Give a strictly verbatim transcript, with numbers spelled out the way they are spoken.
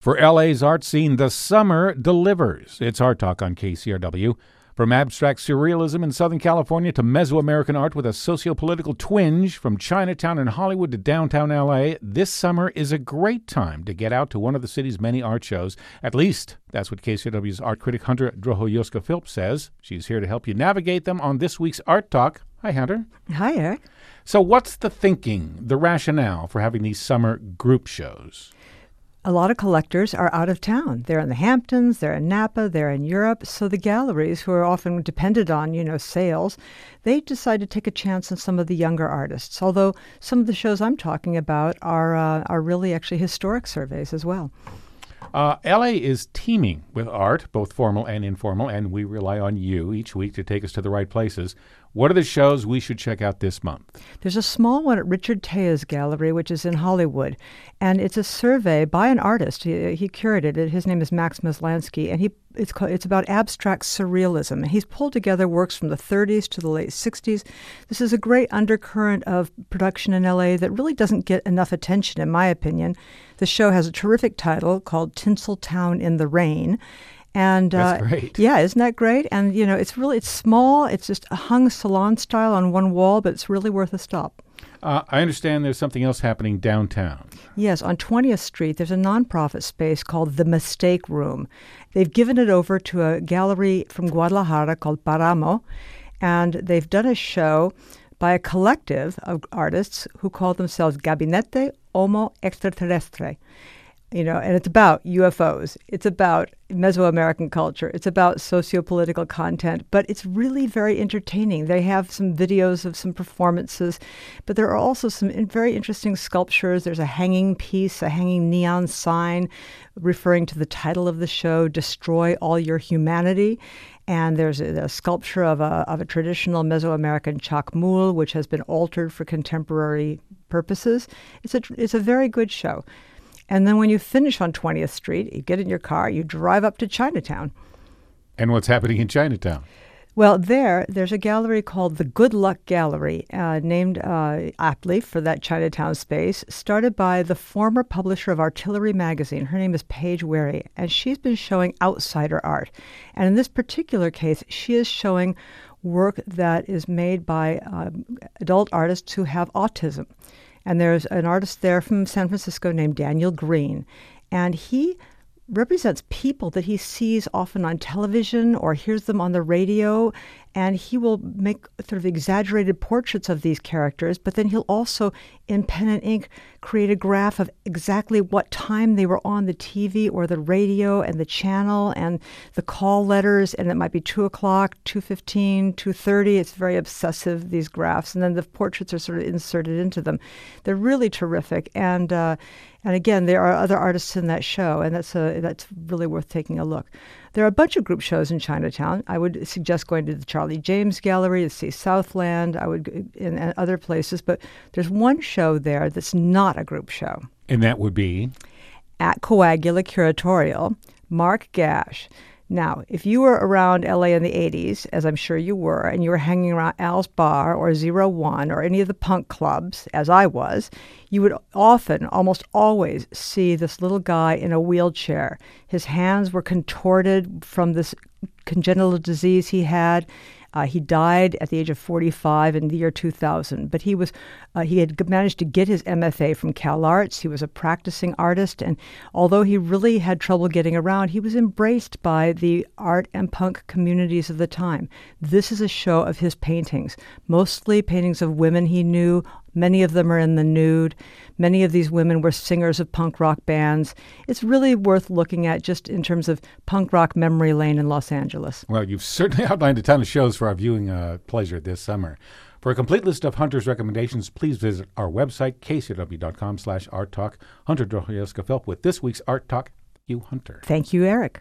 For L A's art scene, the summer delivers. It's Art Talk on K C R W. From abstract surrealism in Southern California to Mesoamerican art with a socio-political twinge, from Chinatown in Hollywood to downtown L A, this summer is a great time to get out to one of the city's many art shows. At least, that's what K C R W's art critic Hunter Drohoyoska-Philp says. She's here to help you navigate them on this week's Art Talk. Hi, Hunter. Hi, Eric. So what's the thinking, the rationale for having these summer group shows? A lot of collectors are out of town. They're in the Hamptons, they're in Napa, they're in Europe. So the galleries, who are often dependent on, you know, sales, they decide to take a chance on some of the younger artists. Although some of the shows I'm talking about are uh, are really actually historic surveys as well. Uh, L A is teeming with art, both formal and informal, and we rely on you each week to take us to the right places. What are the shows we should check out this month? There's a small one at Richard Tea's gallery, which is in Hollywood, and it's a survey by an artist. He, he curated it. His name is Max Maslansky, and he it's called, it's about abstract surrealism. He's pulled together works from the thirties to the late sixties. This is a great undercurrent of production in L A that really doesn't get enough attention, in my opinion. The show has a terrific title called Tinseltown in the Rain. And That's uh, great. Yeah, isn't that great? And, you know, it's really, it's small. It's just hung salon style on one wall, but it's really worth a stop. Uh, I understand there's something else happening downtown. Yes, on twentieth Street, there's a nonprofit space called The Mistake Room. They've given it over to a gallery from Guadalajara called Paramo, and they've done a show by a collective of artists who call themselves Gabinete Homo Extraterrestre. You know, and it's about U F Os. It's about Mesoamerican culture. It's about socio-political content, but it's really very entertaining. They have some videos of some performances, but there are also some in very interesting sculptures. There's a hanging piece, a hanging neon sign referring to the title of the show, Destroy All Your Humanity. And there's a, a sculpture of a of a traditional Mesoamerican chacmul, which has been altered for contemporary purposes. It's a it's a very good show. And then when you finish on twentieth Street, you get in your car, you drive up to Chinatown. And what's happening in Chinatown? Well, there, there's a gallery called the Good Luck Gallery, uh, named uh, aptly for that Chinatown space, started by the former publisher of Artillery magazine. Her name is Paige Wary, and she's been showing outsider art. And in this particular case, she is showing work that is made by uh, adult artists who have autism. And there's an artist there from San Francisco named Daniel Green. And he represents people that he sees often on television or hears them on the radio. And he will make sort of exaggerated portraits of these characters, but then he'll also, in pen and ink, create a graph of exactly what time they were on the T V or the radio and the channel and the call letters. And it might be two o'clock, two fifteen, two thirty. It's very obsessive, these graphs. And then the portraits are sort of inserted into them. They're really terrific. And uh, and again, there are other artists in that show, and that's a, that's really worth taking a look. There are a bunch of group shows in Chinatown. I would suggest going to the Charlie James Gallery, to see Southland, I would in, in other places. But there's one show there that's not a group show. And that would be? At Coagula Curatorial, Mark Gash. Now, if you were around L A in the eighties, as I'm sure you were, and you were hanging around Al's Bar or Zero One or any of the punk clubs, as I was, you would often, almost always, see this little guy in a wheelchair. His hands were contorted from this congenital disease he had. Uh, he died at the age of forty-five in the year two thousand, but he was uh, he had managed to get his M F A from CalArts. He was a practicing artist, and although he really had trouble getting around, he was embraced by the art and punk communities of the time. This is a show of his paintings, mostly paintings of women he knew. Many of them are in the nude. Many of these women were singers of punk rock bands. It's really worth looking at just in terms of punk rock memory lane in Los Angeles. Well, you've certainly outlined a ton of shows for our viewing uh, pleasure this summer. For a complete list of Hunter's recommendations, please visit our website, k c w dot com slash art talk. Hunter Drohoyoska-Philp with this week's Art Talk. You, Hunter. Thank you, Eric.